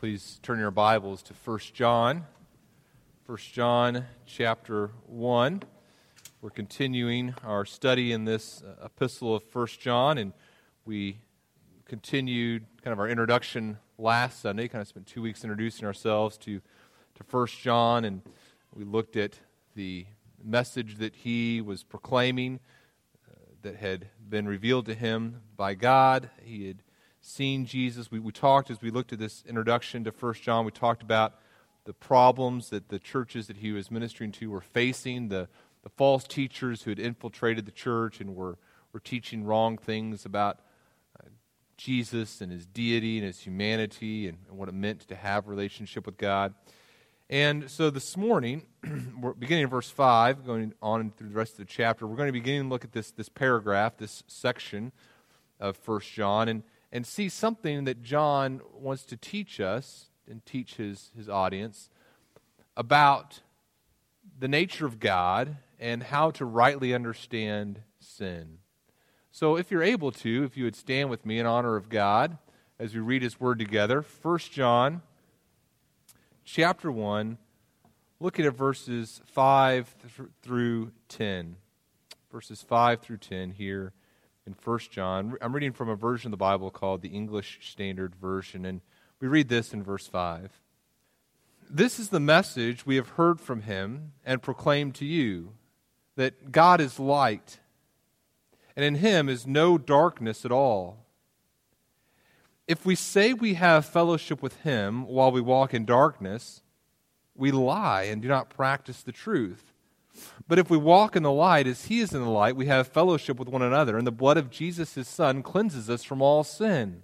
Please turn your Bibles to 1 John. 1 John chapter 1. We're continuing our study in this epistle of 1 John, and we continued kind of our introduction last Sunday, kind of spent 2 weeks introducing ourselves to 1 John, and we looked at the message that he was proclaiming that had been revealed to him by God. He had seen Jesus. We talked, as we looked at this introduction to 1 John, we talked about the problems that the churches that he was ministering to were facing, the false teachers who had infiltrated the church and were teaching wrong things about Jesus and his deity and his humanity and what it meant to have a relationship with God. And so this morning, we're beginning in verse 5, going on through the rest of the chapter, we're going to be beginning to look at this paragraph, this section of 1 John, and see something that John wants to teach us and teach his audience about the nature of God and how to rightly understand sin. So if you're able to, if you would stand with me in honor of God as we read his word together, 1 John chapter 1, looking at verses 5 through 10. Verses 5 through 10 here in 1 John. I'm reading from a version of the Bible called the English Standard Version, and we read this in verse 5. This is the message we have heard from him and proclaimed to you, that God is light, and in him is no darkness at all. If we say we have fellowship with him while we walk in darkness, we lie and do not practice the truth. But if we walk in the light as he is in the light, we have fellowship with one another, and the blood of Jesus his Son cleanses us from all sin.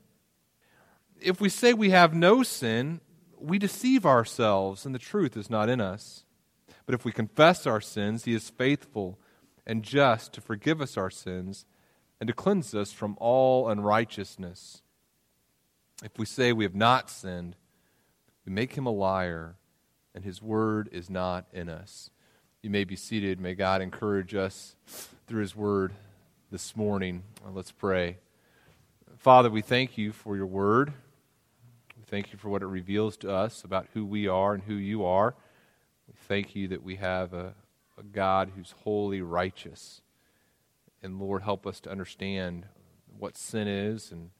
If we say we have no sin, we deceive ourselves, and the truth is not in us. But if we confess our sins, he is faithful and just to forgive us our sins and to cleanse us from all unrighteousness. If we say we have not sinned, we make him a liar, and his word is not in us. You may be seated. May God encourage us through his word this morning. Let's pray. Father, we thank you for your word. We thank you for what it reveals to us about who we are and who you are. We thank you that we have a God who's wholly righteous. And Lord, help us to understand what sin is and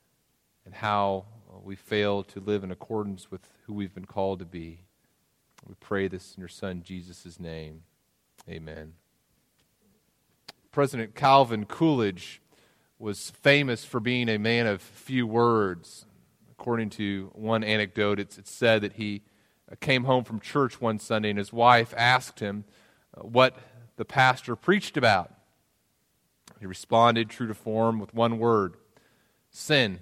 how we fail to live in accordance with who we've been called to be. We pray this in your Son, Jesus' name. Amen. President Calvin Coolidge was famous for being a man of few words. According to one anecdote, it's said that he came home from church one Sunday and his wife asked him what the pastor preached about. He responded, true to form, with one word: sin.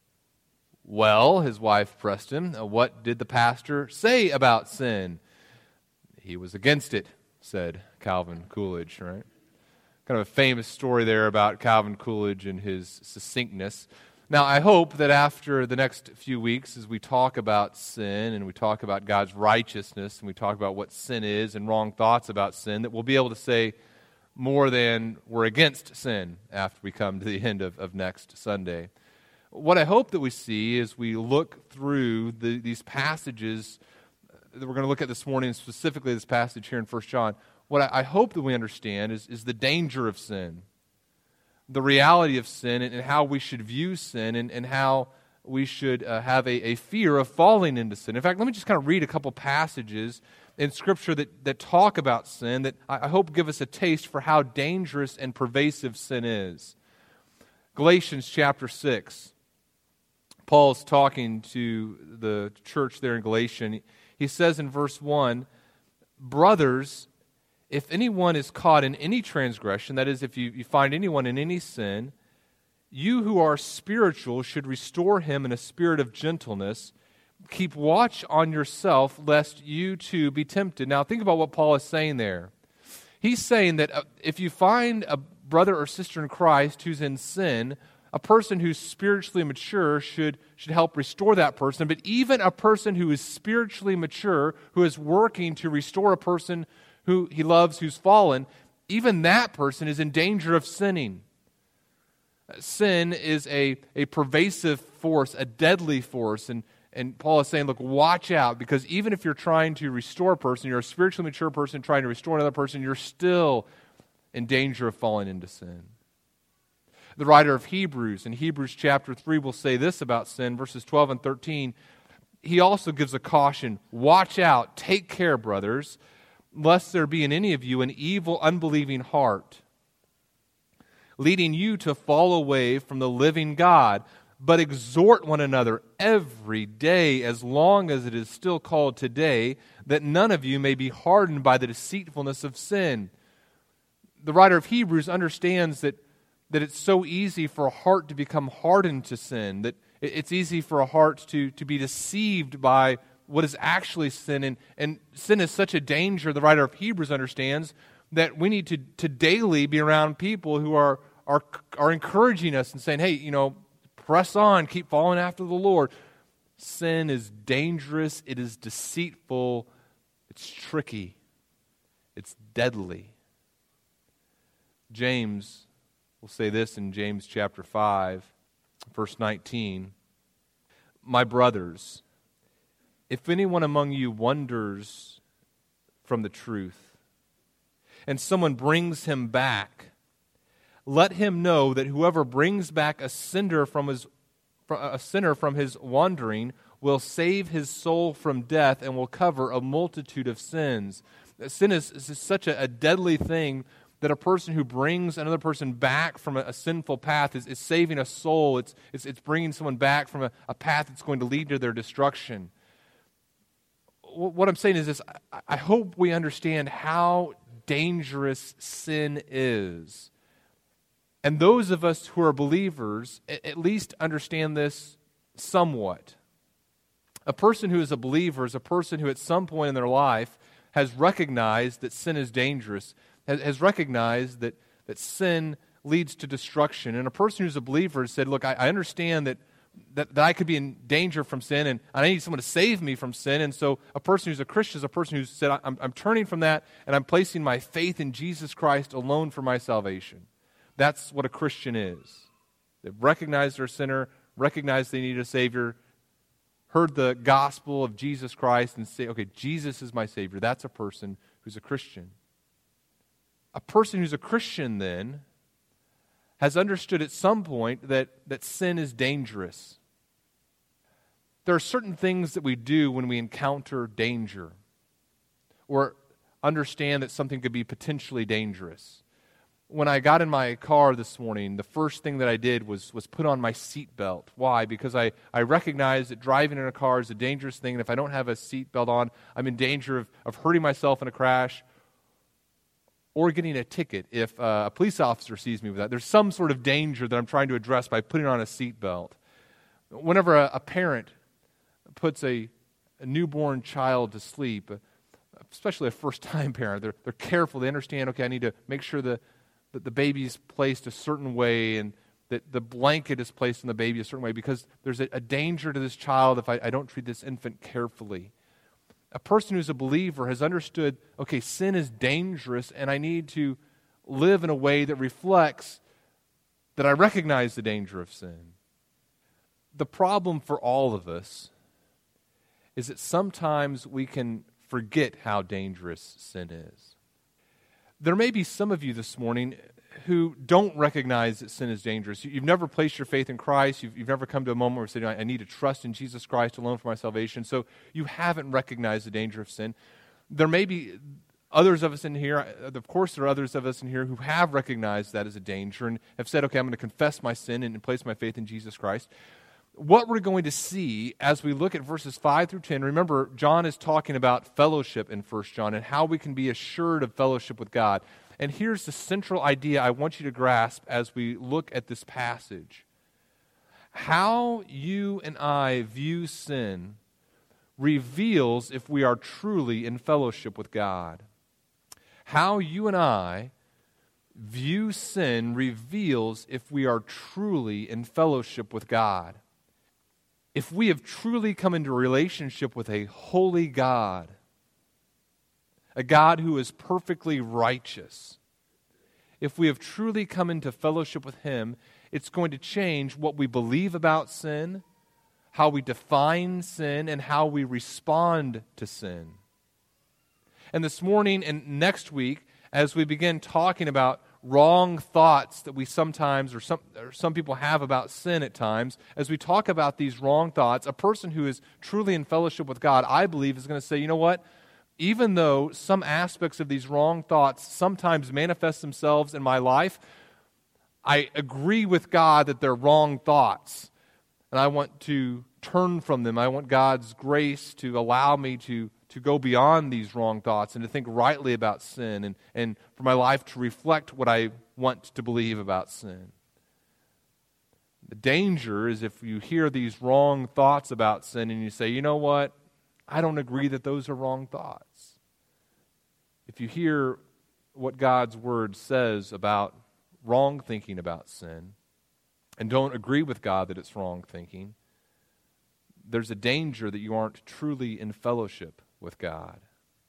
Well, his wife pressed him, what did the pastor say about sin? He was against it, said Calvin Coolidge, right? Kind of a famous story there about Calvin Coolidge and his succinctness. Now, I hope that after the next few weeks, as we talk about sin and we talk about God's righteousness and we talk about what sin is and wrong thoughts about sin, that we'll be able to say more than we're against sin after we come to the end of next Sunday. What I hope that we see as we look through these passages that we're going to look at this morning, specifically this passage here in 1 John, what I hope that we understand is the danger of sin, the reality of sin, and how we should view sin, and how we should have a fear of falling into sin. In fact, let me just kind of read a couple passages in Scripture that talk about sin that I hope give us a taste for how dangerous and pervasive sin is. Galatians chapter 6. Paul's talking to the church there in Galatia. He says in verse 1, brothers, if anyone is caught in any transgression, that is, if you find anyone in any sin, you who are spiritual should restore him in a spirit of gentleness. Keep watch on yourself, lest you too be tempted. Now think about what Paul is saying there. He's saying that if you find a brother or sister in Christ who's in sin, a person who's spiritually mature should help restore that person. But even a person who is spiritually mature, who is working to restore a person who he loves, who's fallen, even that person is in danger of sinning. Sin is a pervasive force, a deadly force, and And Paul is saying, look, watch out, because even if you're trying to restore a person, you're a spiritually mature person trying to restore another person, you're still in danger of falling into sin. The writer of Hebrews, in Hebrews chapter 3, will say this about sin, verses 12 and 13. He also gives a caution, watch out, take care, brothers, lest there be in any of you an evil, unbelieving heart, leading you to fall away from the living God. But exhort one another every day, as long as it is still called today, that none of you may be hardened by the deceitfulness of sin. The writer of Hebrews understands that it's so easy for a heart to become hardened to sin, that it's easy for a heart to be deceived by what is actually sin. And sin is such a danger, the writer of Hebrews understands, that we need to daily be around people who are encouraging us and saying, hey, press on, keep following after the Lord. Sin is dangerous, it is deceitful, it's tricky, it's deadly. James will say this in James chapter 5, verse 19. My brothers, if anyone among you wanders from the truth, and someone brings him back, let him know that whoever brings back a sinner from his wandering will save his soul from death and will cover a multitude of sins. Sin is such a deadly thing that a person who brings another person back from a sinful path is saving a soul. It's bringing someone back from a path that's going to lead to their destruction. What I'm saying is this: I hope we understand how dangerous sin is. And those of us who are believers at least understand this somewhat. A person who is a believer is a person who at some point in their life has recognized that sin is dangerous, has recognized that sin leads to destruction. And a person who's a believer has said, look, I understand that I could be in danger from sin, and I need someone to save me from sin. And so a person who's a Christian is a person who's said, I'm turning from that, and I'm placing my faith in Jesus Christ alone for my salvation. That's what a Christian is. They've recognized they're a sinner, recognized they need a Savior, heard the gospel of Jesus Christ, and say, okay, Jesus is my Savior. That's a person who's a Christian. A person who's a Christian, then, has understood at some point that sin is dangerous. There are certain things that we do when we encounter danger, or understand that something could be potentially dangerous. When I got in my car this morning, the first thing that I did was put on my seatbelt. Why? Because I recognize that driving in a car is a dangerous thing, and if I don't have a seatbelt on, I'm in danger of hurting myself in a crash or getting a ticket if a police officer sees me with that. There's some sort of danger that I'm trying to address by putting on a seatbelt. Whenever a parent puts a newborn child to sleep, especially a first-time parent, they're careful. They understand, okay, I need to make sure that the baby's placed a certain way and that the blanket is placed on the baby a certain way, because there's a danger to this child if I don't treat this infant carefully. A person who's a believer has understood, okay, sin is dangerous and I need to live in a way that reflects that I recognize the danger of sin. The problem for all of us is that sometimes we can forget how dangerous sin is. There may be some of you this morning who don't recognize that sin is dangerous. You've never placed your faith in Christ. You've never come to a moment where you say, I need to trust in Jesus Christ alone for my salvation. So you haven't recognized the danger of sin. There may be others of us in here, of course there are others of us in here who have recognized that as a danger and have said, okay, I'm going to confess my sin and place my faith in Jesus Christ. What we're going to see as we look at verses 5 through 10, remember, John is talking about fellowship in 1 John and how we can be assured of fellowship with God. And here's the central idea I want you to grasp as we look at this passage. How you and I view sin reveals if we are truly in fellowship with God. How you and I view sin reveals if we are truly in fellowship with God. If we have truly come into a relationship with a holy God, a God who is perfectly righteous, if we have truly come into fellowship with Him, it's going to change what we believe about sin, how we define sin, and how we respond to sin. And this morning and next week, as we begin talking about wrong thoughts that we sometimes, or some people have about sin at times, as we talk about these wrong thoughts, a person who is truly in fellowship with God, I believe, is going to say, you know what? Even though some aspects of these wrong thoughts sometimes manifest themselves in my life, I agree with God that they're wrong thoughts. And I want to turn from them. I want God's grace to allow me to go beyond these wrong thoughts and to think rightly about sin, and for my life to reflect what I want to believe about sin. The danger is if you hear these wrong thoughts about sin and you say, you know what, I don't agree that those are wrong thoughts. If you hear what God's Word says about wrong thinking about sin and don't agree with God that it's wrong thinking, there's a danger that you aren't truly in fellowship with God.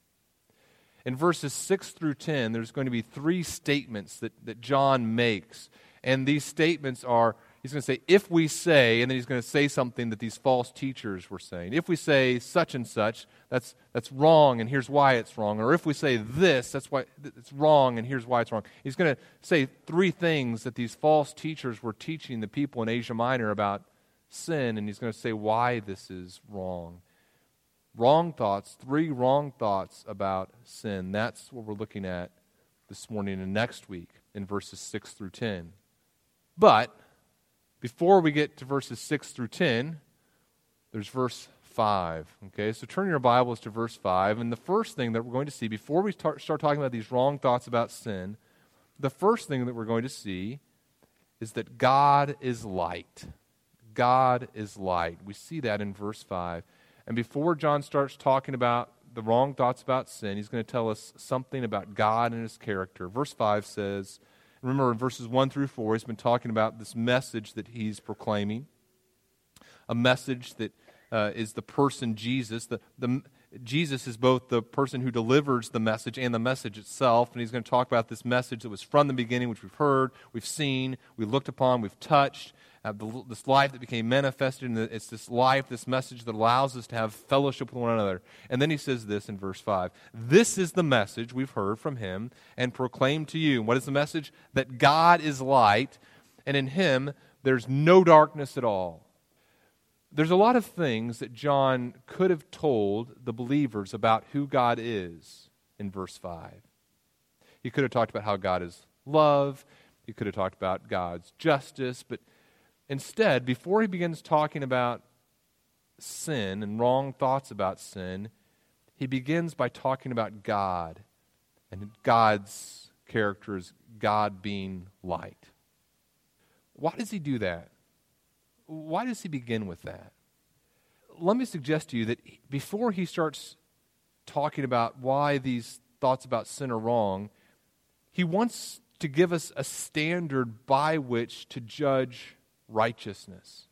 In verses 6 through 10, there's going to be three statements that John makes. And these statements are, he's going to say, if we say, and then he's going to say something that these false teachers were saying. If we say such and such, that's wrong, and here's why it's wrong. Or if we say this, that's why it's wrong, and here's why it's wrong. He's going to say three things that these false teachers were teaching the people in Asia Minor about sin, and he's going to say why this is wrong. Wrong thoughts, three wrong thoughts about sin. That's what we're looking at this morning and next week in verses 6 through 10. But before we get to verses 6 through 10, there's verse 5. Okay, so turn your Bibles to verse 5. And the first thing that we're going to see, before we start talking about these wrong thoughts about sin, the first thing that we're going to see is that God is light. God is light. We see that in verse 5. And before John starts talking about the wrong thoughts about sin, he's going to tell us something about God and His character. Verse 5 says, remember in verses 1 through 4, he's been talking about this message that he's proclaiming, a message that is the person Jesus. Jesus is both the person who delivers the message and the message itself, and he's going to talk about this message that was from the beginning, which we've heard, we've seen, we looked upon, we've touched, this life that became manifested, and it's this life, this message that allows us to have fellowship with one another. And then he says this in verse 5, this is the message we've heard from Him and proclaimed to you. And what is the message? That God is light, and in Him there's no darkness at all. There's a lot of things that John could have told the believers about who God is in verse 5. He could have talked about how God is love. He could have talked about God's justice. But instead, before he begins talking about sin and wrong thoughts about sin, he begins by talking about God. And God's character is God being light. Why does he do that? Why does he begin with that? Let me suggest to you that before he starts talking about why these thoughts about sin are wrong, he wants to give us a standard by which to judge righteousness.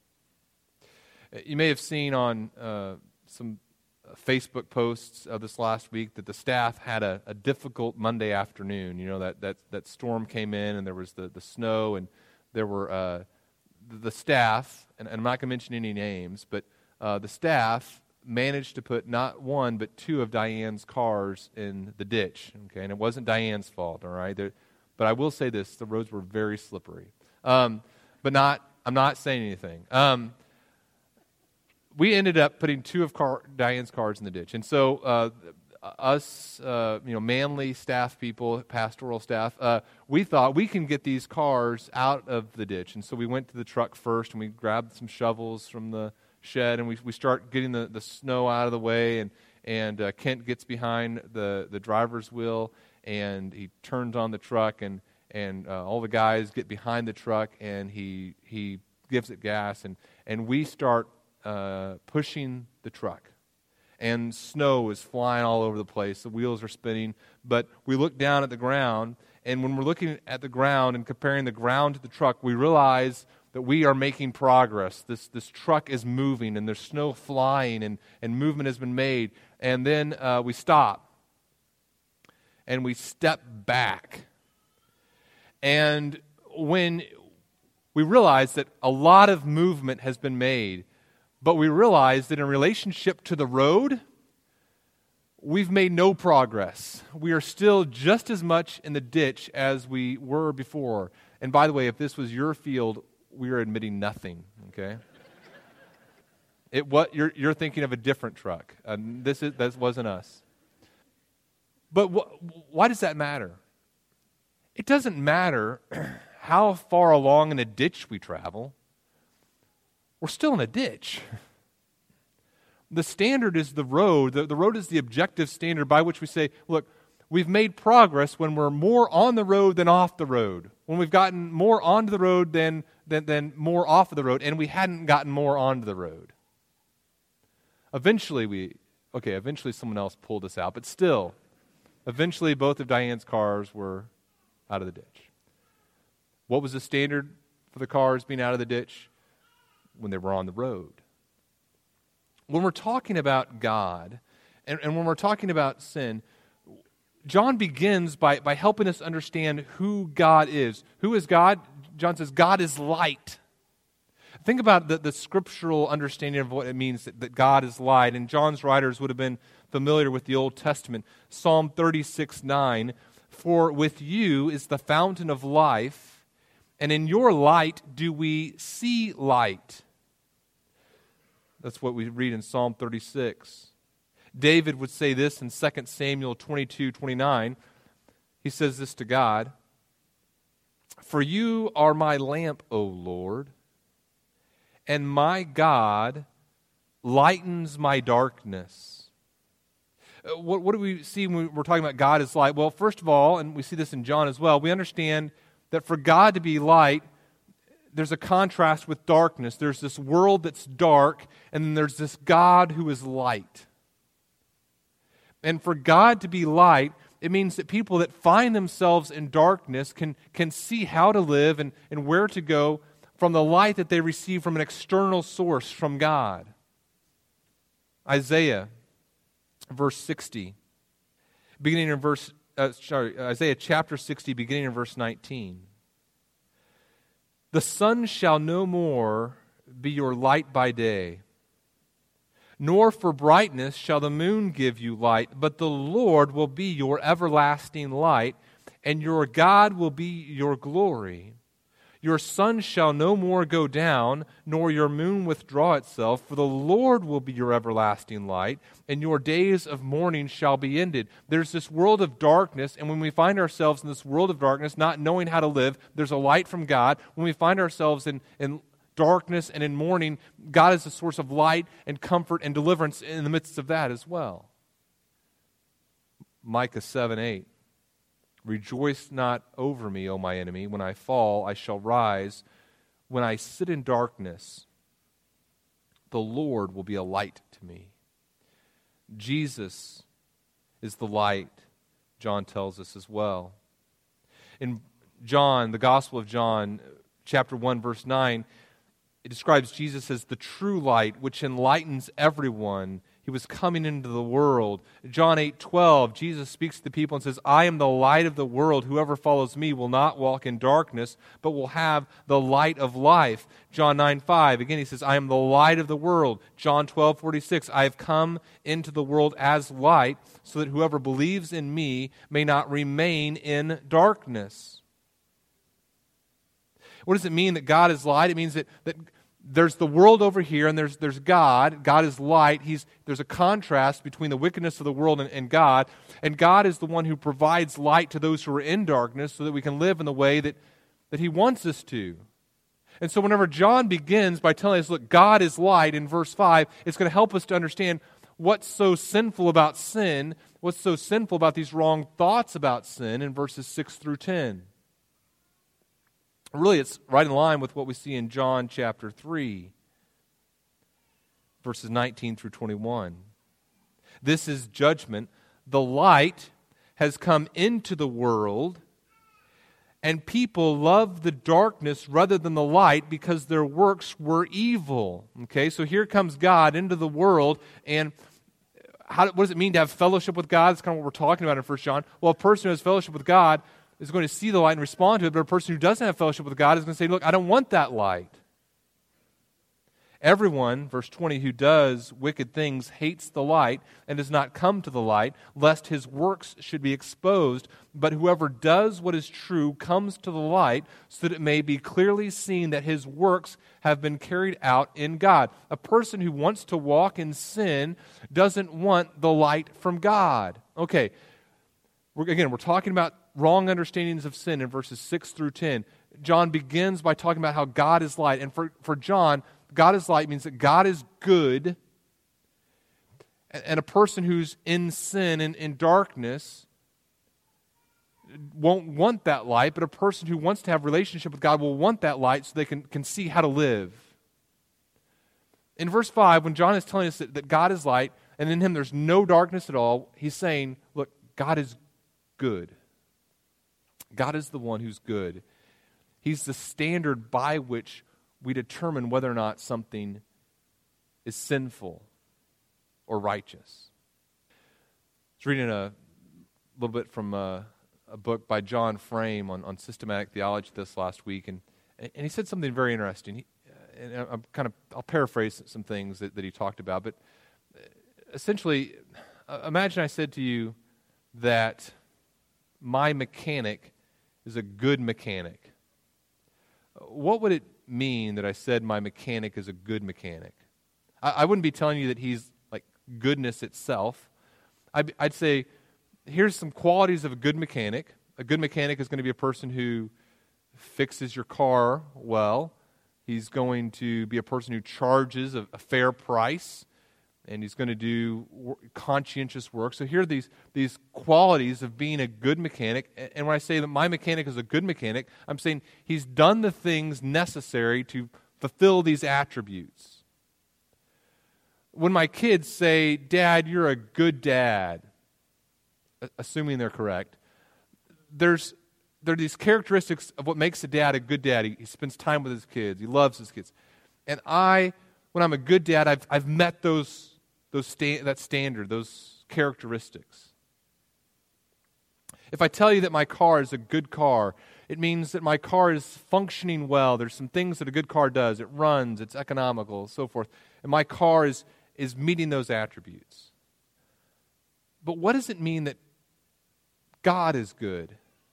You may have seen on some Facebook posts this last week that the staff had a difficult Monday afternoon. You know, that storm came in and there was the snow, and there were the staff, and I'm not going to mention any names, but the staff managed to put not one but two of Diane's cars in the ditch. Okay, and it wasn't Diane's fault. All right, but I will say this: the roads were very slippery. I'm not saying anything. We ended up putting two of Diane's cars in the ditch, and so us, manly staff people, pastoral staff, we thought we can get these cars out of the ditch. And so we went to the truck first, and we grabbed some shovels from the shed, and we start getting the snow out of the way, and Kent gets behind the driver's wheel, and he turns on the truck, and all the guys get behind the truck, and he gives it gas, and we start pushing the truck. And snow is flying all over the place. The wheels are spinning. But we look down at the ground, and when we're looking at the ground and comparing the ground to the truck, we realize that we are making progress. This truck is moving, and there's snow flying, and movement has been made. And then we stop, and we step back. And when we realize that a lot of movement has been made, But we realize that in relationship to the road, we've made no progress. We are still just as much in the ditch as we were before. And by the way, if this was your field, we are admitting nothing, okay? You're thinking of a different truck. That wasn't us. But why does that matter? It doesn't matter how far along in a ditch we travel. We're still in a ditch. The standard is the road. The road is the objective standard by which we say, look, we've made progress when we're more on the road than off the road. When we've gotten more onto the road than more off of the road, and we hadn't gotten more onto the road. Eventually someone else pulled us out, but still, eventually both of Diane's cars were out of the ditch. What was the standard for the cars being out of the ditch? When they were on the road. When we're talking about God, and when we're talking about sin, John begins by helping us understand who God is. Who is God? John says, God is light. Think about the scriptural understanding of what it means that God is light. And John's writers would have been familiar with the Old Testament. Psalm 36:9, for with you is the fountain of life, and in your light do we see light. That's what we read in Psalm 36. David would say this in 2 Samuel 22:29. He says this to God, for you are my lamp, O Lord, and my God lightens my darkness. What do we see when we're talking about God as light? Well, first of all, and we see this in John as well, we understand that for God to be light, there's a contrast with darkness. There's this world that's dark, and then there's this God who is light. And for God to be light, it means that people that find themselves in darkness can see how to live and where to go from the light that they receive from an external source, from God. Isaiah, verse 60, Isaiah chapter 60, beginning in verse 19. The sun shall no more be your light by day, nor for brightness shall the moon give you light, but the Lord will be your everlasting light, and your God will be your glory. Your sun shall no more go down, nor your moon withdraw itself, for the Lord will be your everlasting light, and your days of mourning shall be ended. There's this world of darkness, and when we find ourselves in this world of darkness, not knowing how to live, there's a light from God. When we find ourselves in darkness and in mourning, God is the source of light and comfort and deliverance in the midst of that as well. Micah 7:8. Rejoice not over me, O my enemy. When I fall, I shall rise. When I sit in darkness, the Lord will be a light to me. Jesus is the light, John tells us as well. In John, the Gospel of John, chapter 1, verse 9, it describes Jesus as the true light, which enlightens everyone. He was coming into the world. John 8:12, Jesus speaks to the people and says, I am the light of the world. Whoever follows me will not walk in darkness, but will have the light of life. John 9:5, again he says, I am the light of the world. John 12:46, I have come into the world as light, so that whoever believes in me may not remain in darkness. What does it mean that God is light? It means that there's the world over here, and there's God. God is light. There's a contrast between the wickedness of the world and God. And God is the one who provides light to those who are in darkness so that we can live in the way that He wants us to. And so whenever John begins by telling us, look, God is light in verse 5, it's going to help us to understand what's so sinful about sin, what's so sinful about these wrong thoughts about sin in verses 6 through 10. Really, it's right in line with what we see in John chapter 3, verses 19 through 21. This is judgment. The light has come into the world, and people love the darkness rather than the light because their works were evil. Okay, so here comes God into the world, and what does it mean to have fellowship with God? That's kind of what we're talking about in 1 John. Well, a person who has fellowship with God is going to see the light and respond to it, but a person who doesn't have fellowship with God is going to say, look, I don't want that light. Everyone, verse 20, who does wicked things hates the light and does not come to the light, lest his works should be exposed. But whoever does what is true comes to the light, so that it may be clearly seen that his works have been carried out in God. A person who wants to walk in sin doesn't want the light from God. Okay, we're talking about wrong understandings of sin in verses 6 through 10. John begins by talking about how God is light. And for John, God is light means that God is good, and a person who's in sin and in darkness won't want that light, but a person who wants to have a relationship with God will want that light so they can see how to live. In verse 5, when John is telling us that God is light, and in him there's no darkness at all, he's saying, look, God is good. God is the one who's good. He's the standard by which we determine whether or not something is sinful or righteous. I was reading a little bit from a book by John Frame on systematic theology this last week, and he said something very interesting. I'll paraphrase some things that he talked about, but essentially, imagine I said to you that my mechanic is a good mechanic. What would it mean that I said my mechanic is a good mechanic? I wouldn't be telling you that he's like goodness itself. I'd say, here's some qualities of a good mechanic. A good mechanic is going to be a person who fixes your car well. He's going to be a person who charges a fair price, and he's going to do conscientious work. So here are these qualities of being a good mechanic. And when I say that my mechanic is a good mechanic, I'm saying he's done the things necessary to fulfill these attributes. When my kids say, "Dad, you're a good dad," assuming they're correct, there are these characteristics of what makes a dad a good dad. He spends time with his kids. He loves his kids. And when I'm a good dad, I've met that standard, those characteristics. If I tell you that my car is a good car, it means that my car is functioning well. There's some things that a good car does. It runs, it's economical, so forth. And my car is meeting those attributes. But what does it mean that God is good?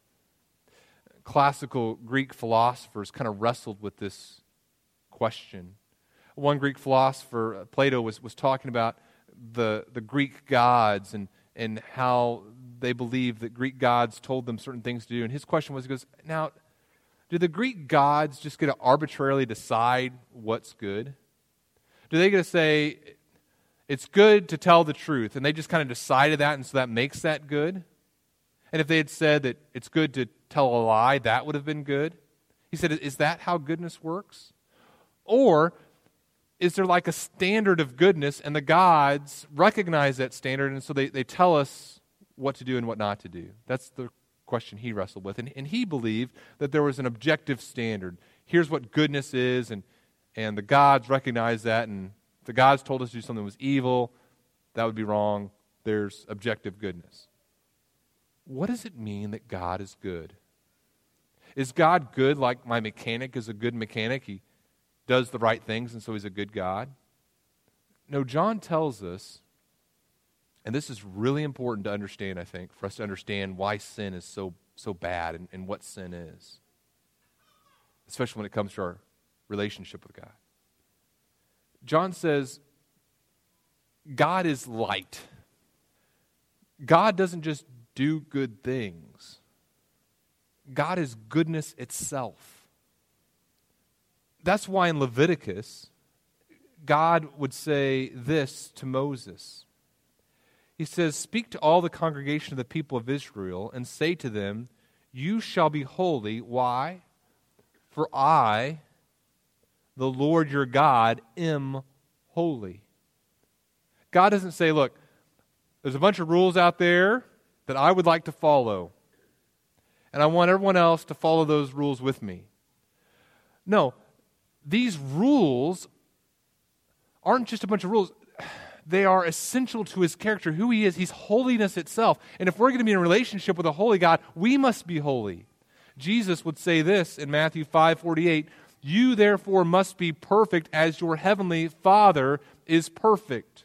Classical Greek philosophers kind of wrestled with this question. One Greek philosopher, Plato, was talking about the Greek gods and how they believed that Greek gods told them certain things to do. And his question was, he goes, now, do the Greek gods just get to arbitrarily decide what's good? Do they get to say, it's good to tell the truth, and they just kind of decided that, and so that makes that good? And if they had said that it's good to tell a lie, that would have been good? He said, is that how goodness works? Or is there like a standard of goodness, and the gods recognize that standard, and so they tell us what to do and what not to do? That's the question he wrestled with. And he believed that there was an objective standard. Here's what goodness is, and the gods recognize that, and if the gods told us to do something that was evil, that would be wrong. There's objective goodness. What does it mean that God is good? Is God good like my mechanic is a good mechanic? He does the right things, and so he's a good God? No, John tells us, and this is really important to understand, I think, for us to understand why sin is so bad and what sin is, especially when it comes to our relationship with God. John says, God is light. God doesn't just do good things. God is goodness itself. That's why in Leviticus, God would say this to Moses. He says, "Speak to all the congregation of the people of Israel and say to them, you shall be holy." Why? "For I, the Lord your God, am holy." God doesn't say, look, there's a bunch of rules out there that I would like to follow, and I want everyone else to follow those rules with me. No, these rules aren't just a bunch of rules. They are essential to his character, who he is. He's holiness itself. And if we're going to be in a relationship with a holy God, we must be holy. Jesus would say this in Matthew 5:48, You therefore must be perfect as your heavenly Father is perfect.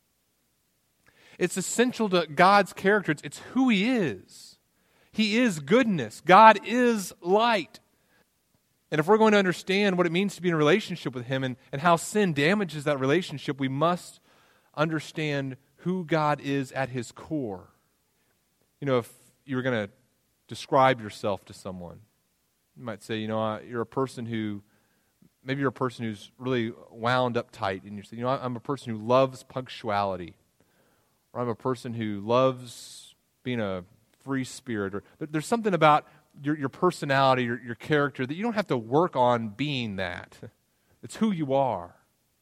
It's essential to God's character. It's who He is. He is goodness. God is light. And if we're going to understand what it means to be in a relationship with Him and how sin damages that relationship, we must understand who God is at His core. You know, if you were going to describe yourself to someone, you might say, you're a person maybe you're a person who's really wound up tight, and you say, I'm a person who loves punctuality, or I'm a person who loves being a free spirit, or there's something about your personality, your character, that you don't have to work on being that. It's who you are.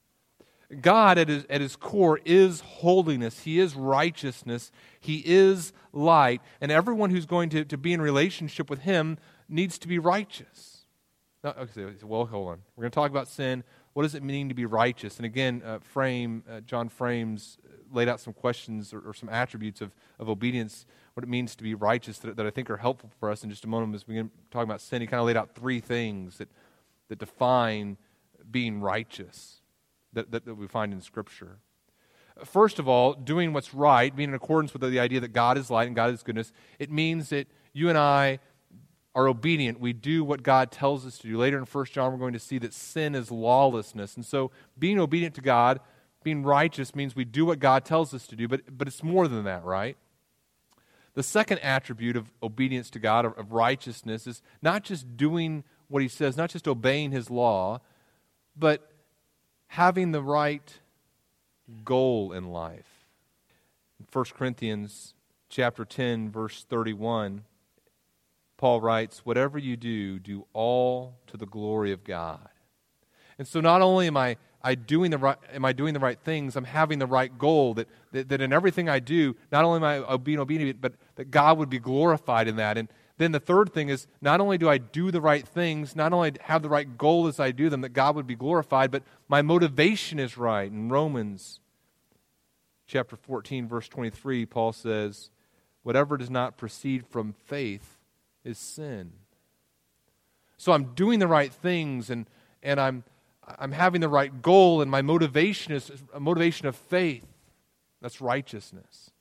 God at his core is holiness. He is righteousness. He is light. And everyone who's going to be in relationship with Him needs to be righteous. Now, okay, well, hold on. We're going to talk about sin. What does it mean to be righteous? And again, John Frames laid out some questions or some attributes of obedience, what it means to be righteous that I think are helpful for us in just a moment as we begin talking about sin. He kind of laid out three things that define being righteous that we find in Scripture. First of all, doing what's right, being in accordance with the idea that God is light and God is goodness, it means that you and I are obedient. We do what God tells us to do. Later in 1 John, we're going to see that sin is lawlessness. And so being obedient to God, being righteous, means we do what God tells us to do, but it's more than that, right? The second attribute of obedience to God, of righteousness, is not just doing what He says, not just obeying His law, but having the right goal in life. In 1 Corinthians chapter 10, verse 31, Paul writes, "Whatever you do, do all to the glory of God." And so not only am I doing the right things, I'm having the right goal, that in everything I do, not only am I being obedient, but that God would be glorified in that. And then the third thing is, not only do I do the right things, not only have the right goal as I do them, that God would be glorified, but my motivation is right. In Romans chapter 14, verse 23, Paul says, "Whatever does not proceed from faith is sin." So I'm doing the right things, and I'm having the right goal, and my motivation is a motivation of faith. That's righteousness.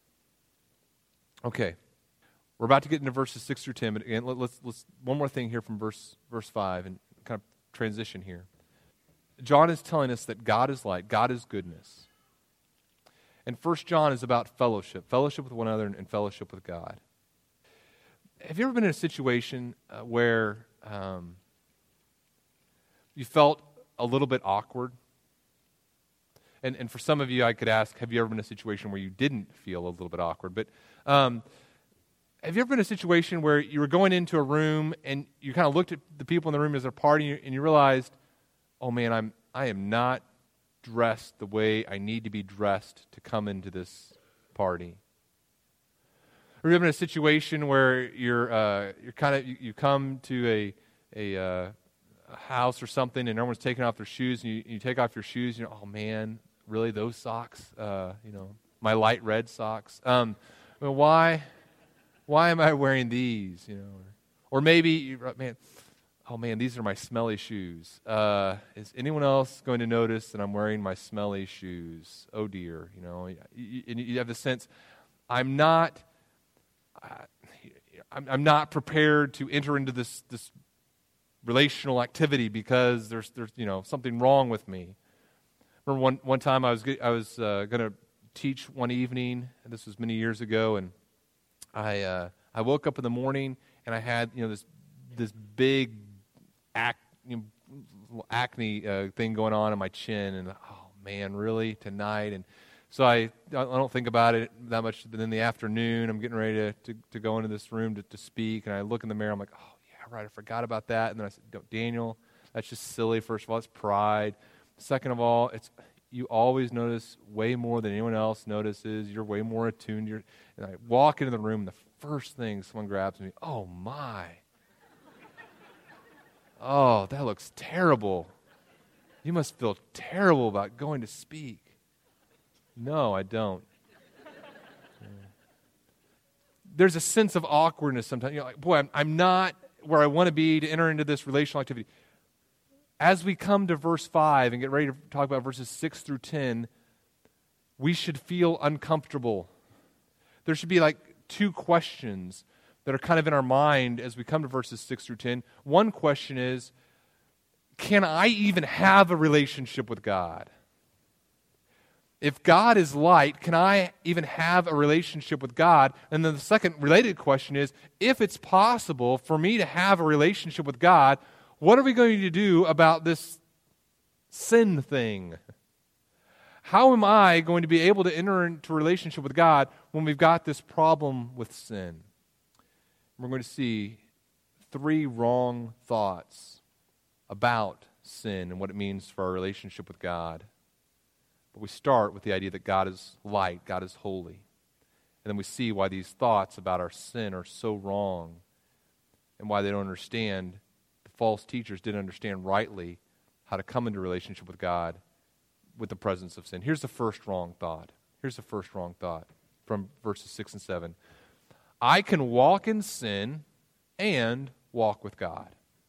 Okay. We're about to get into verses 6 through 10, but again, let's one more thing here from verse 5 and kind of transition here. John is telling us that God is light, God is goodness. And 1 John is about fellowship with one another and fellowship with God. Have you ever been in a situation where you felt a little bit awkward? And for some of you, I could ask, have you ever been in a situation where you didn't feel a little bit awkward? But have you ever been in a situation where you were going into a room and you kind of looked at the people in the room as they're partying and you realized, oh man, I am not dressed the way I need to be dressed to come into this party? Or you ever been in a situation where you come to a house or something and everyone's taking off their shoes and you take off your shoes and you're, oh man, really those socks? My light red socks. Why am I wearing these? Or maybe, these are my smelly shoes. Is anyone else going to notice that I'm wearing my smelly shoes? Oh dear, and you have the sense, I'm not prepared to enter into this relational activity because there's something wrong with me. Remember one time I was going to teach one evening, and this was many years ago, and I woke up in the morning and I had this big acne thing going on in my chin, and oh man, really tonight? And so I don't think about it that much. But in the afternoon, I'm getting ready to go into this room to speak, and I look in the mirror. I'm like, oh yeah, right, I forgot about that. And then I said, Daniel, that's just silly. First of all, it's pride. Second of all, you always notice way more than anyone else notices. You're way more attuned. And I walk into the room, and the first thing someone grabs me, oh my. Oh, that looks terrible. You must feel terrible about going to speak. No, I don't. There's a sense of awkwardness sometimes. You're like, boy, I'm not where I want to be to enter into this relational activity. as we come to verse 5 and get ready to talk about verses 6 through 10, we should feel uncomfortable. There should be like two questions that are kind of in our mind as we come to verses 6 through 10. One question is, can I even have a relationship with God? If God is light, can I even have a relationship with God? And then the second related question is, if it's possible for me to have a relationship with God, what are we going to do about this sin thing? How am I going to be able to enter into a relationship with God when we've got this problem with sin? We're going to see 3 wrong thoughts about sin and what it means for our relationship with God. But we start with the idea that God is light, God is holy. And then we see why these thoughts about our sin are so wrong and why they don't understand. The false teachers didn't understand rightly how to come into relationship with God with the presence of sin. Here's the first wrong thought. Here's the first wrong thought from verses 6 and 7. I can walk in sin and walk with God.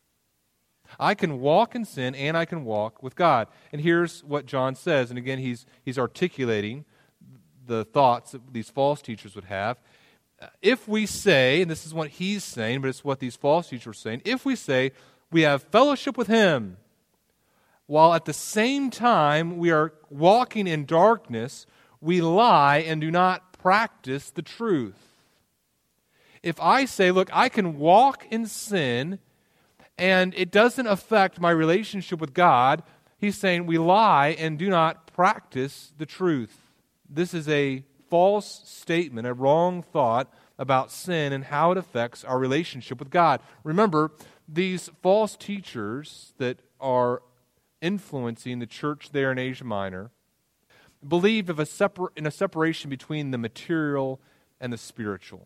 I can walk in sin and I can walk with God. And here's what John says. And again, he's articulating the thoughts that these false teachers would have. If we say, and this is what he's saying, but it's what these false teachers are saying, if we say we have fellowship with him, while at the same time we are walking in darkness, we lie and do not practice the truth. If I say, look, I can walk in sin and it doesn't affect my relationship with God, he's saying we lie and do not practice the truth. This is a false statement, a wrong thought about sin and how it affects our relationship with God. Remember, these false teachers that are influencing the church there in Asia Minor believed in a separation between the material and the spiritual.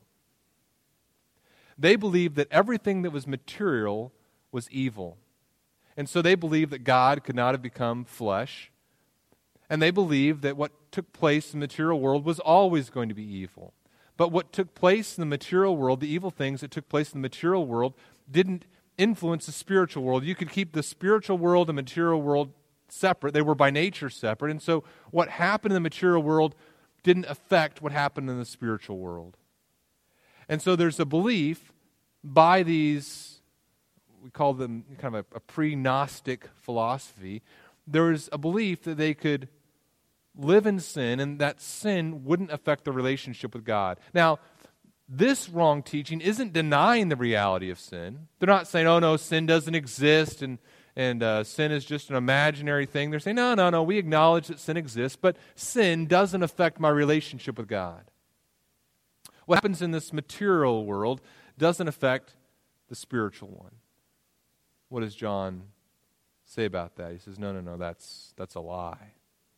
They believed that everything that was material was evil. And so they believed that God could not have become flesh. And they believed that what took place in the material world was always going to be evil. But what took place in the material world, the evil things that took place in the material world, didn't influence the spiritual world. You could keep the spiritual world and material world separate. They were by nature separate. And so what happened in the material world didn't affect what happened in the spiritual world. And so there's a belief by these, we call them kind of a pre-Gnostic philosophy, there's a belief that they could live in sin and that sin wouldn't affect the relationship with God. Now, this wrong teaching isn't denying the reality of sin. They're not saying, oh no, sin doesn't exist and sin is just an imaginary thing. They're saying, no, we acknowledge that sin exists, but sin doesn't affect my relationship with God. What happens in this material world doesn't affect the spiritual one. What does John say about that? He says, no, that's a lie.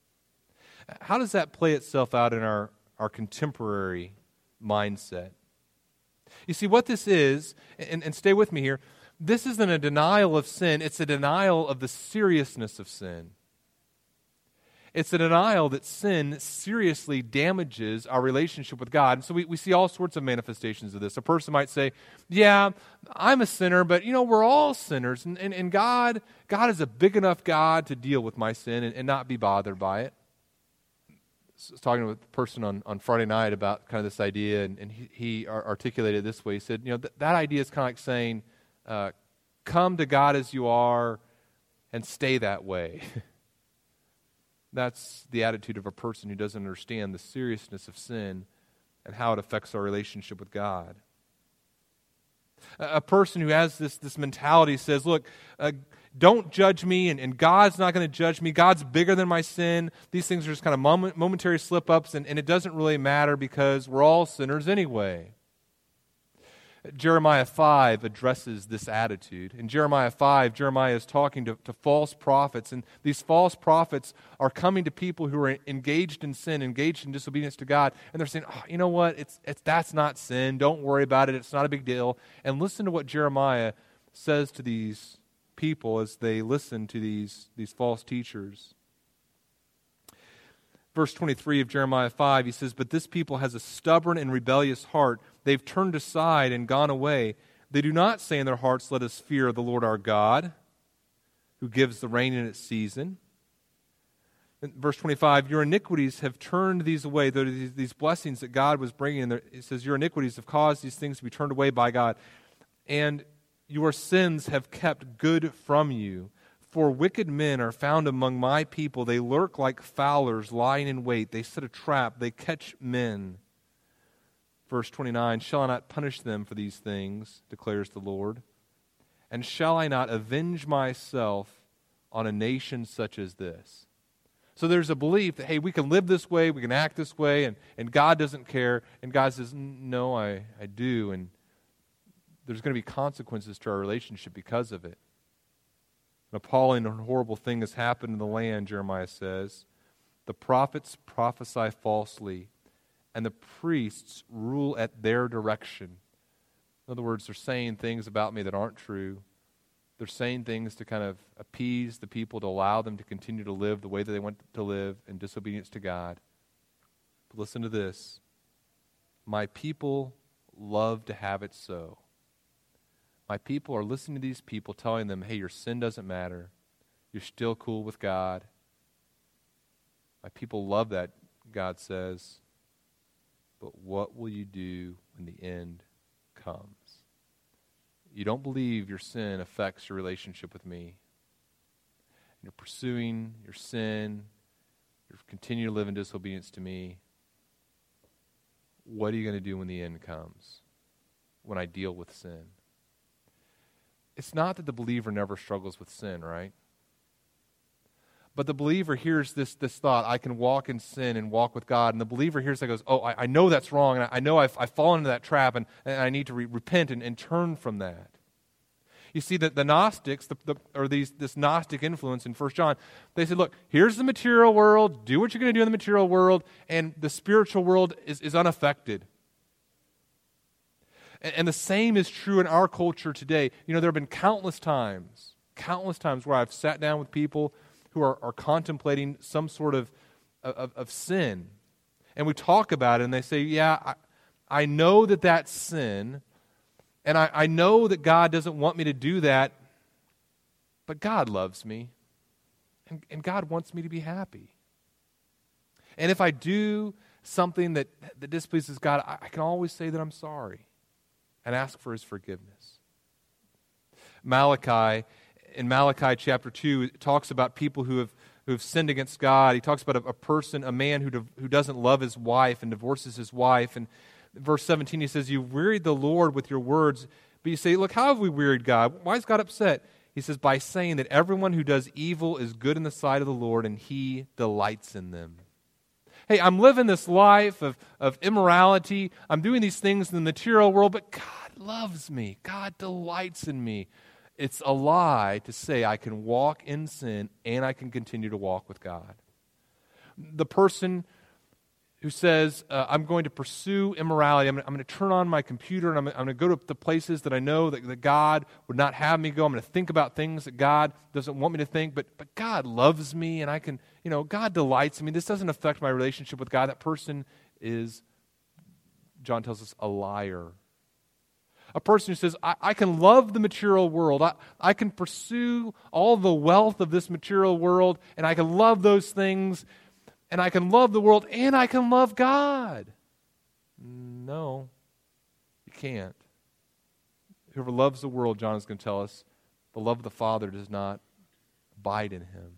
How does that play itself out in our contemporary mindset? You see, what this is, and stay with me here, this isn't a denial of sin, it's a denial of the seriousness of sin. It's a denial that sin seriously damages our relationship with God. And so we see all sorts of manifestations of this. A person might say, yeah, I'm a sinner, but we're all sinners. And God is a big enough God to deal with my sin and not be bothered by it. I was talking with a person on Friday night about kind of this idea, and he articulated it this way. He said, that idea is kind of like saying, come to God as you are and stay that way. That's the attitude of a person who doesn't understand the seriousness of sin and how it affects our relationship with God. A person who has this mentality says, look, don't judge me, and God's not going to judge me. God's bigger than my sin. These things are just kind of momentary slip-ups, and it doesn't really matter because we're all sinners anyway. Jeremiah 5 addresses this attitude. In Jeremiah 5, Jeremiah is talking to false prophets, and these false prophets are coming to people who are engaged in sin, engaged in disobedience to God, and they're saying, oh, you know what, that's not sin, don't worry about it, it's not a big deal. And listen to what Jeremiah says to these people as they listen to these false teachers. Verse 23 of Jeremiah 5, he says, but this people has a stubborn and rebellious heart. They've turned aside and gone away. They do not say in their hearts, let us fear the Lord our God. who gives the rain in its season. In verse 25, your iniquities have turned these away. These blessings that God was bringing in there, it says, your iniquities have caused these things to be turned away by God. And your sins have kept good from you. For wicked men are found among my people. They lurk like fowlers lying in wait. They set a trap. They catch men. Verse 29, shall I not punish them for these things, declares the Lord? And shall I not avenge myself on a nation such as this? So there's a belief that, hey, we can live this way, we can act this way, and God doesn't care. And God says, no, I do. And there's going to be consequences to our relationship because of it. An appalling and horrible thing has happened in the land, Jeremiah says. The prophets prophesy falsely, and the priests rule at their direction. In other words, they're saying things about me that aren't true. They're saying things to kind of appease the people, to allow them to continue to live the way that they want to live in disobedience to God. But listen to this. My people love to have it so. My people are listening to these people telling them, hey, your sin doesn't matter. You're still cool with God. My people love that, God says. But what will you do when the end comes? You don't believe your sin affects your relationship with me. You're pursuing your sin. You're continuing to live in disobedience to me. What are you going to do when the end comes? When I deal with sin? It's not that the believer never struggles with sin, right? But the believer hears this thought, I can walk in sin and walk with God. And the believer hears that goes, oh, I know that's wrong. And I know I've fallen into that trap and I need to repent and turn from that. You see that the Gnostics, this Gnostic influence in 1 John, they said, look, here's the material world. Do what you're going to do in the material world. And the spiritual world is unaffected. And the same is true in our culture today. You know, there have been countless times where I've sat down with people who are contemplating some sort of sin. And we talk about it, and they say, yeah, I know that that's sin, and I know that God doesn't want me to do that, but God loves me, and God wants me to be happy. And if I do something that displeases God, I can always say that I'm sorry and ask for His forgiveness. In Malachi chapter 2, it talks about people who have sinned against God. He talks about a man who doesn't love his wife and divorces his wife. And verse 17, he says, you've wearied the Lord with your words. But you say, look, how have we wearied God? Why is God upset? He says, by saying that everyone who does evil is good in the sight of the Lord, and He delights in them. Hey, I'm living this life of immorality. I'm doing these things in the material world, but God loves me. God delights in me. It's a lie to say I can walk in sin and I can continue to walk with God. The person who says, I'm going to pursue immorality, I'm going to turn on my computer and I'm going to go to the places that I know that God would not have me go. I'm going to think about things that God doesn't want me to think, but God loves me and I can, God delights in me. This doesn't affect my relationship with God. That person is, John tells us, a liar. A person who says, I can love the material world. I can pursue all the wealth of this material world, and I can love those things, and I can love the world, and I can love God. No, you can't. Whoever loves the world, John is going to tell us, the love of the Father does not abide in him.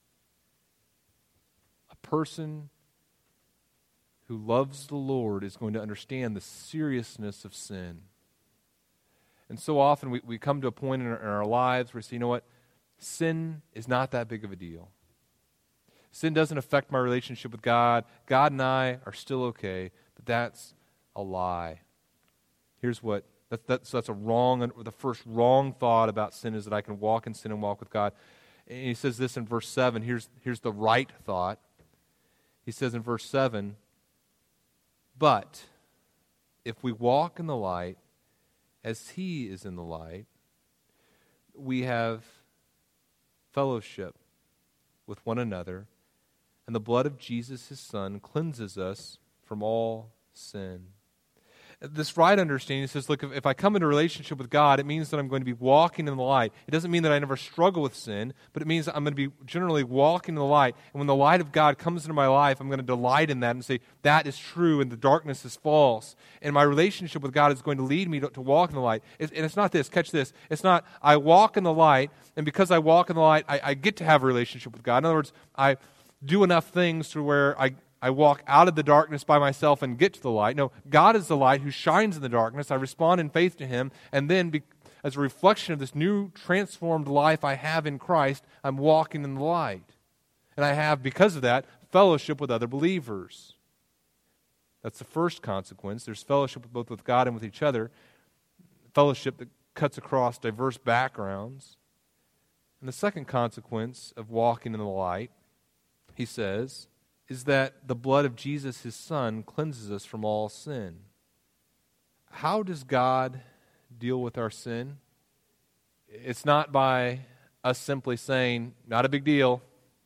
A person who loves the Lord is going to understand the seriousness of sin. And so often we come to a point in our lives where we say, you know what? Sin is not that big of a deal. Sin doesn't affect my relationship with God. God and I are still okay, but that's a lie. Here's what, that's a wrong, the first wrong thought about sin is that I can walk in sin and walk with God. And he says this in verse 7. Here's the right thought. He says in verse 7, but if we walk in the light, as He is in the light, we have fellowship with one another, and the blood of Jesus, His Son, cleanses us from all sin. This right understanding says, look, if I come into a relationship with God, it means that I'm going to be walking in the light. It doesn't mean that I never struggle with sin, but it means that I'm going to be generally walking in the light. And when the light of God comes into my life, I'm going to delight in that and say, that is true and the darkness is false. And my relationship with God is going to lead me to walk in the light. And it's not this, catch this, it's not I walk in the light, and because I walk in the light, I get to have a relationship with God. In other words, I do enough things to where I walk out of the darkness by myself and get to the light. No, God is the light who shines in the darkness. I respond in faith to Him, and then as a reflection of this new transformed life I have in Christ, I'm walking in the light. And I have, because of that, fellowship with other believers. That's the first consequence. There's fellowship both with God and with each other, fellowship that cuts across diverse backgrounds. And the second consequence of walking in the light, he says, is that the blood of Jesus, His Son, cleanses us from all sin. How does God deal with our sin? It's not by us simply saying, not a big deal.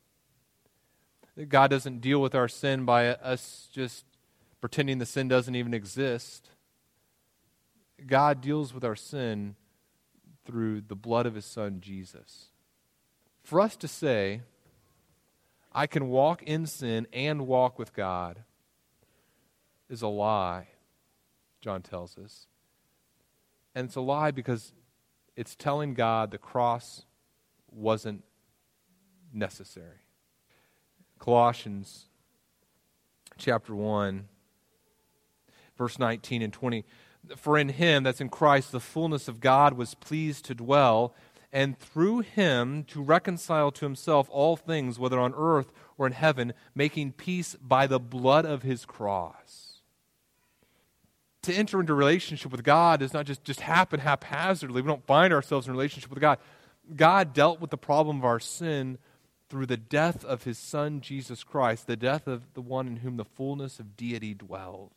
God doesn't deal with our sin by us just pretending the sin doesn't even exist. God deals with our sin through the blood of His Son, Jesus. For us to say, I can walk in sin and walk with God, is a lie, John tells us. And it's a lie because it's telling God the cross wasn't necessary. Colossians chapter 1, verse 19 and 20. For in Him, that's in Christ, the fullness of God was pleased to dwell, and through Him to reconcile to Himself all things, whether on earth or in heaven, making peace by the blood of His cross. To enter into a relationship with God does not just happen haphazardly. We don't find ourselves in a relationship with God. God dealt with the problem of our sin through the death of His Son, Jesus Christ, the death of the one in whom the fullness of deity dwelled.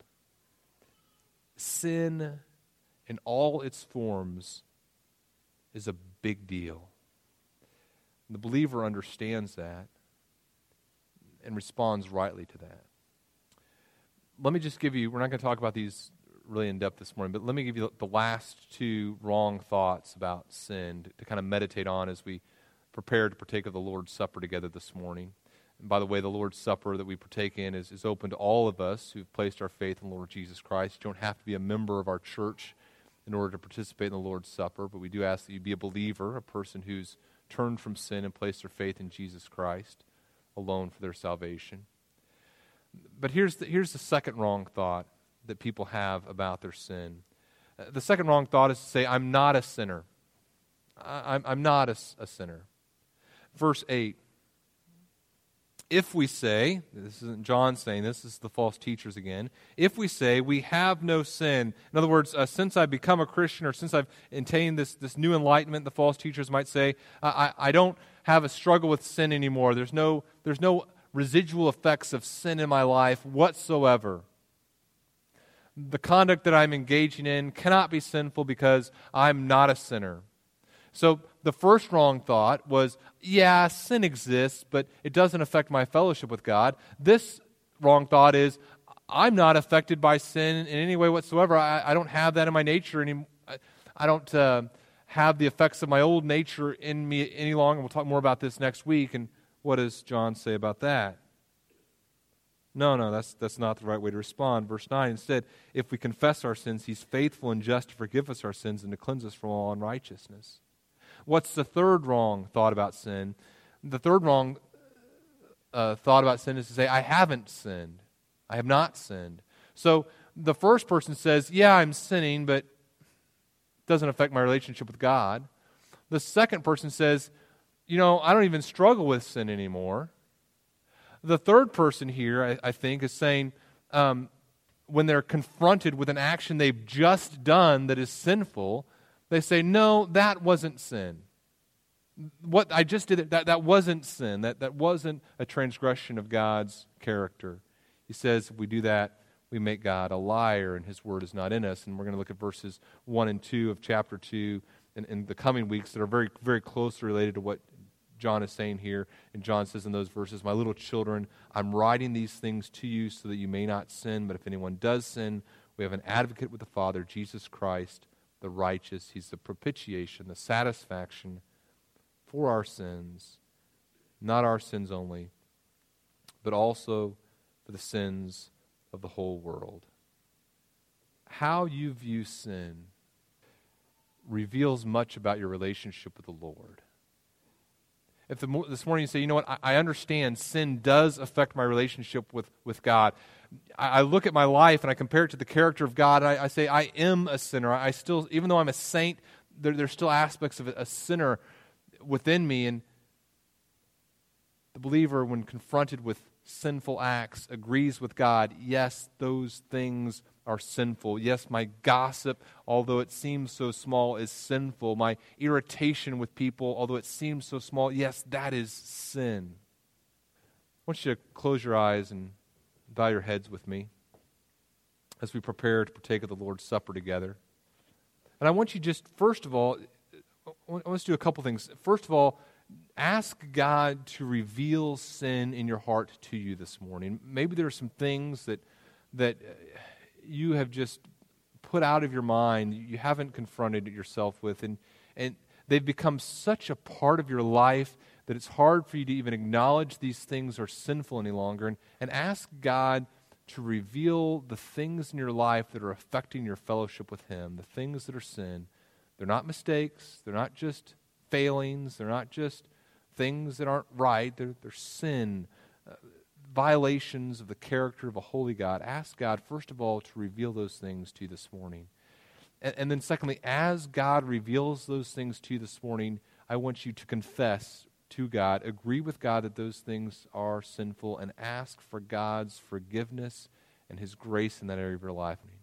Sin in all its forms is a big deal. The believer understands that and responds rightly to that. Let me just give you, we're not going to talk about these really in depth this morning, but let me give you the last two wrong thoughts about sin to kind of meditate on as we prepare to partake of the Lord's Supper together this morning. And by the way, the Lord's Supper that we partake in is open to all of us who've placed our faith in the Lord Jesus Christ. You don't have to be a member of our church in order to participate in the Lord's Supper, but we do ask that you be a believer, a person who's turned from sin and placed their faith in Jesus Christ alone for their salvation. But here's the second wrong thought that people have about their sin. The second wrong thought is to say, I'm not a sinner. I'm not a sinner. Verse 8. If we say, this isn't John saying this is the false teachers again, if we say we have no sin, in other words, since I've become a Christian or since I've attained this new enlightenment, the false teachers might say, I don't have a struggle with sin anymore. There's no residual effects of sin in my life whatsoever. The conduct that I'm engaging in cannot be sinful because I'm not a sinner. So the first wrong thought was, yeah, sin exists, but it doesn't affect my fellowship with God. This wrong thought is, I'm not affected by sin in any way whatsoever. I don't have that in my nature I don't have the effects of my old nature in me any longer. We'll talk more about this next week. And what does John say about that? No, that's not the right way to respond. Verse 9, instead, if we confess our sins, He's faithful and just to forgive us our sins and to cleanse us from all unrighteousness. What's the third wrong thought about sin? The third wrong thought about sin is to say, I haven't sinned. I have not sinned. So the first person says, yeah, I'm sinning, but it doesn't affect my relationship with God. The second person says, I don't even struggle with sin anymore. The third person here, I think, is saying, when they're confronted with an action they've just done that is sinful, they say, no, that wasn't sin. What I just did, that wasn't sin. That wasn't a transgression of God's character. He says, if we do that, we make God a liar, and His word is not in us. And we're going to look at verses 1 and 2 of chapter 2 in the coming weeks that are very, very closely related to what John is saying here. And John says in those verses, my little children, I'm writing these things to you so that you may not sin, but if anyone does sin, We have an advocate with the Father, Jesus Christ, the righteous. He's the propitiation, the satisfaction for our sins, not our sins only, but also for the sins of the whole world. How you view sin reveals much about your relationship with the Lord. If this morning you say, you know what, I understand sin does affect my relationship with God. I look at my life and I compare it to the character of God. And I say, I am a sinner. I still, even though I'm a saint, there's still aspects of a sinner within me. And the believer, when confronted with sinful acts, agrees with God. Yes, those things are sinful. Yes, my gossip, although it seems so small, is sinful. My irritation with people, although it seems so small, yes, that is sin. I want you to close your eyes and bow your heads with me as we prepare to partake of the Lord's Supper together. And I want you just, first of all, let's do a couple things. First of all, ask God to reveal sin in your heart to you this morning. Maybe there are some things that you have just put out of your mind, you haven't confronted yourself with, and they've become such a part of your life that it's hard for you to even acknowledge these things are sinful any longer, and ask God to reveal the things in your life that are affecting your fellowship with Him, the things that are sin. They're not mistakes, they're not just failings, they're not just things that aren't right, they're sin, violations of the character of a holy God. Ask God, first of all, to reveal those things to you this morning. And then secondly, as God reveals those things to you this morning, I want you to confess to God, agree with God that those things are sinful, and ask for God's forgiveness and His grace in that area of your life. And